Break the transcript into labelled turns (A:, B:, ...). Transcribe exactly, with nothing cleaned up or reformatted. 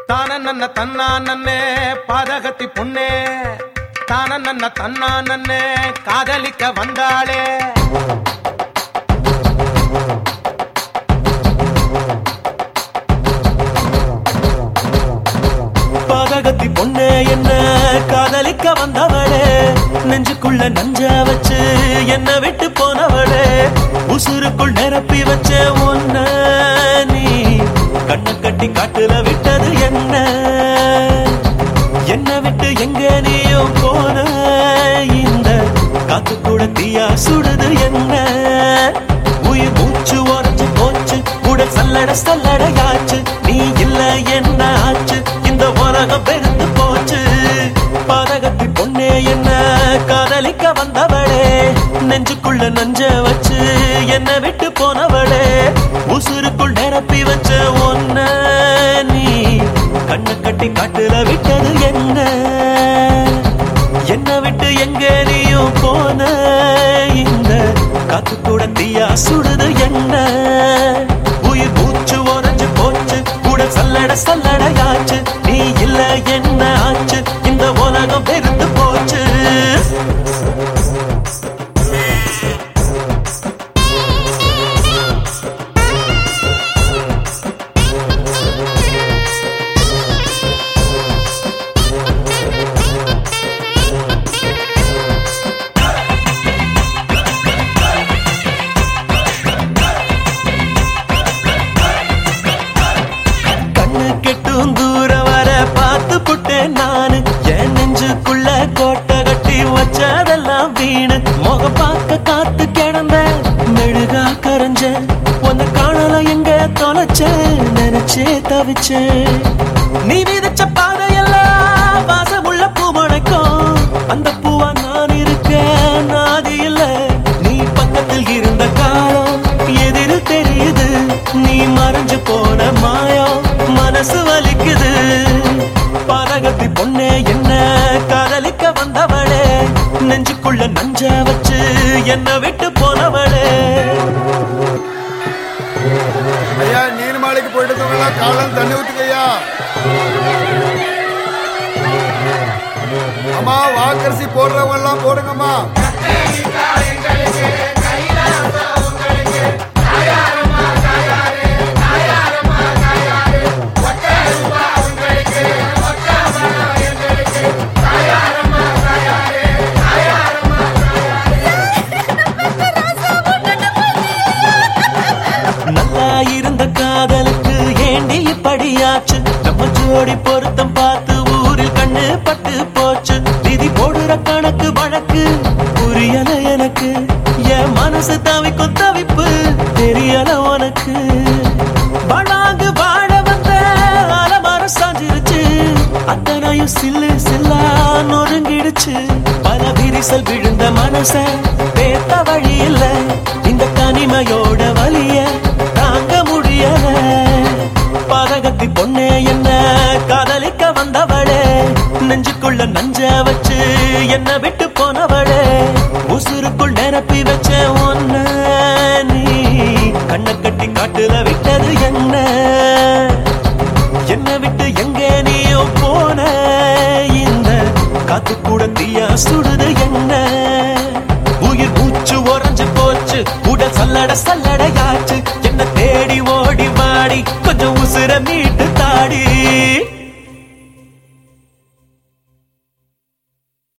A: தானன்ன தன்னா நன்னே பாதகத்தி பொண்ணே தானன்ன தன்னா நன்னே காதலிக்க வந்தாளே பாதகத்தி பொண்ணே என்ன காதலிக்க வந்தவளே நெஞ்சுக்குள்ள நஞ்ச வச்சு என்ன விட்டு போனவளே உசுருக்குள் நிரப்பி வச்ச ஒன்ன நீ கண்ண கட்டி காட்டுல விட்டது என்ன என்ன விட்டு எங்க நீயும் போன இந்த காத்து கூட தீயா சுடுது என்ன உயிர் மூச்சு உரைச்சு போச்சு உடல் சல்லட சல்லடையாச்சு நீ இல்ல என்ன ஆச்சு இந்த உலகம் பெருந்து போச்சு பாதகத்தி பொண்ணே என்ன காதலிக்க வந்தவளே நெஞ்சுக்குள்ள நஞ்ச வச்சு என்ன விட்டு போனவளே உசுருக்குள் நிரப்பி வச்ச ஒன்ன நீ கண்ண கட்டி காட்டுல விட்டது என்ன என்ன விட்டு எங்க நீயும் போன இந்த காத்து கூட தீயா சுடுது என்ன உயிர் மூச்சு உரைஞ்சு போச்சு உடல் சல்லட சல்லடையாச்சு நீ இல்ல என்ன ஆச்சு இந்த உலகம் பெருந்து போச்சு நானு என் நெஞ்சுக்குள்ள கோட்டை கட்டி வச்சதெல்லாம் வீணு முகம் பார்க்க காத்து கிடந்த மெழுகா கரைஞ்ச உன்னை காணல எங்க தொலைச்ச நினைச்சே தவிச்ச நீ விதைச்ச பாதையெல்லாம் வாசமுள்ள பூ முளைக்கும் அந்த பூவா நான் இருக்க நாதி இல்ல நீ பக்கத்தில் இருந்த காலம் எதிரில் தெரியுது நீ மறைஞ்சு போன மாயம் மனசு வலிக்குது பாதகத்தி பொண்ணே என்ன காதலிக்க வந்தவளே நெஞ்சுக்குள்ள நஞ்ச வச்சு என்ன விட்டு போனவளே
B: ஐயா நீர் மாலைக்கு போயிட்டு காலம் தண்ணி ஊத்துக்கையா அம்மா வாக்கரிசி போடுறவங்க எல்லாம் போடுங்கம்மா
A: இருந்த காதலுக்கு ஏண்டி இப்படியாச்சு நம்ம ஜோடி பொருத்தம் பார்த்து ஊரில் கண்ணு பட்டு போச்சு விதி போடுற கணக்கு வழக்கு புரியல எனக்கு என் மனசு தவிக்கும் தவிப்பு தெரியல உனக்கு வளாங்கு வாழ வந்த அலமரம் சாஞ்சிருச்சு அத்தனையும் சில்லு சில்லா நொறுங்கிடுச்சு பல விரிசல் விழுந்த மனச பேத்த வழி இல்ல இந்த தனிமையோட வலிய தாங்க முடியல பாதகத்தி பொண்ணே என்ன காதலிக்க வந்தவளே நெஞ்சுக்குள்ள நஞ்ச வச்சு என்ன விட்டு போனவளே உசுருக்குள் நிரப்பி வச்ச ஒன்ன நீ கண்ண கட்டி காட்டுல விட்டது என்ன